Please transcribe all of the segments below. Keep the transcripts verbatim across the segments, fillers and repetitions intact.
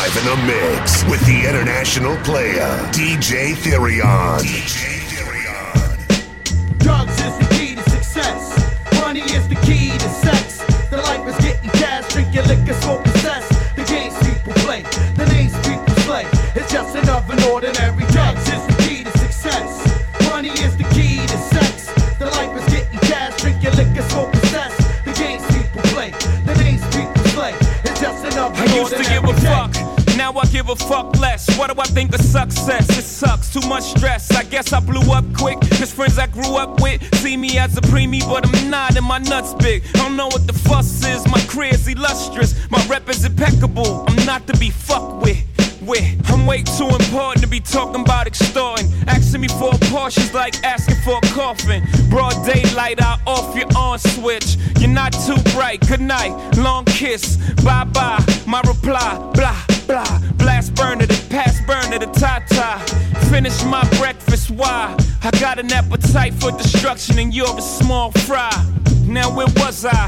live in the mix with the international player, D J Therion. D J Therion. Drugs is the key to success. Money is the key to sex. The life is getting cash, drinking liquor, smoking cess. The games people play, the names people slay. It's just another ordinary drugs is the key to success. Money is the key to sex. The life is getting cash, drinking liquor, smoking cess. The games people play, the names people slay. It's just another I used to give a fuck. Now I give a fuck less. What do I think of success? It sucks, too much stress. I guess I blew up quick. Cause friends I grew up with see me as a preemie, but I'm not and my nuts big. I don't know what the fuss is. My career's illustrious. My rep is impeccable. I'm not to be fucked with. With. I'm way too important to be talking about extorting. Asking me for a Porsche's like asking for a coffin. Broad daylight, I off your on switch. You're not too bright. Good night, long kiss. Bye bye. My reply, blah blah. Blast burner to pass burner to ta-ta. Finish my breakfast, why? I got an appetite for destruction and you're a small fry. Now where was I?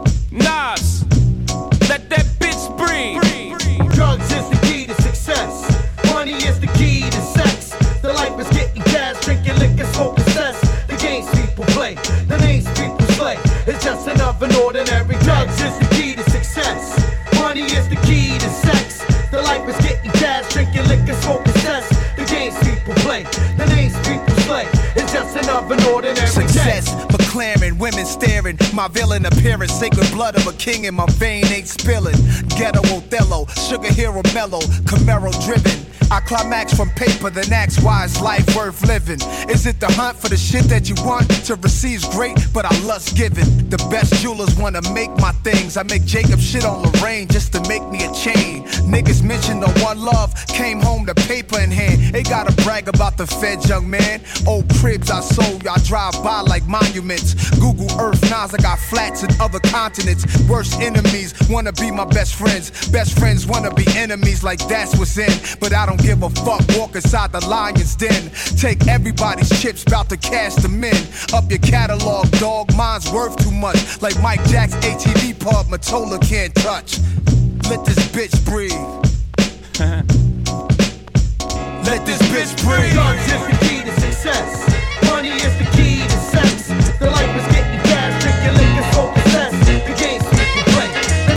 Nas, let that bitch breathe. Drugs is the key to success. Money is the key to sex. The life is getting cash, drinking liquor, smoking cess. The games people play, the names people slay. It's just another ordinary. Drugs is the key to success. Money is the key to sex. The life is getting cash, drinking liquor, smoking cess. The games people play, the names people slay. It's just another ordinary success. McLaren, women staring. My villain appearance, sacred blood of a king in my vein ain't spilling. Ghetto Othello, sugar hero mellow, Camaro driven. I climax from paper, then ask why is life worth living? Is it the hunt for the shit that you want? To receive's great, but I lust giving. The best jewelers wanna make my things. I make Jacob shit on Lorraine just to make me a chain. Niggas mention the one love, came home to paper in hand. They gotta brag about the feds, young man. Old cribs I sold, y'all drive by like monuments. Google Earth, Nas, I got flats in other continents. Worst enemies wanna be my best friends. Best friends wanna be enemies, like that's what's in. But I don't give a fuck, walk inside the lion's den. Take everybody's chips, bout to cash them in. Up your catalog, dog, mine's worth too much. Like Mike Jack's A T V pub, Matola can't touch. Let this bitch breathe.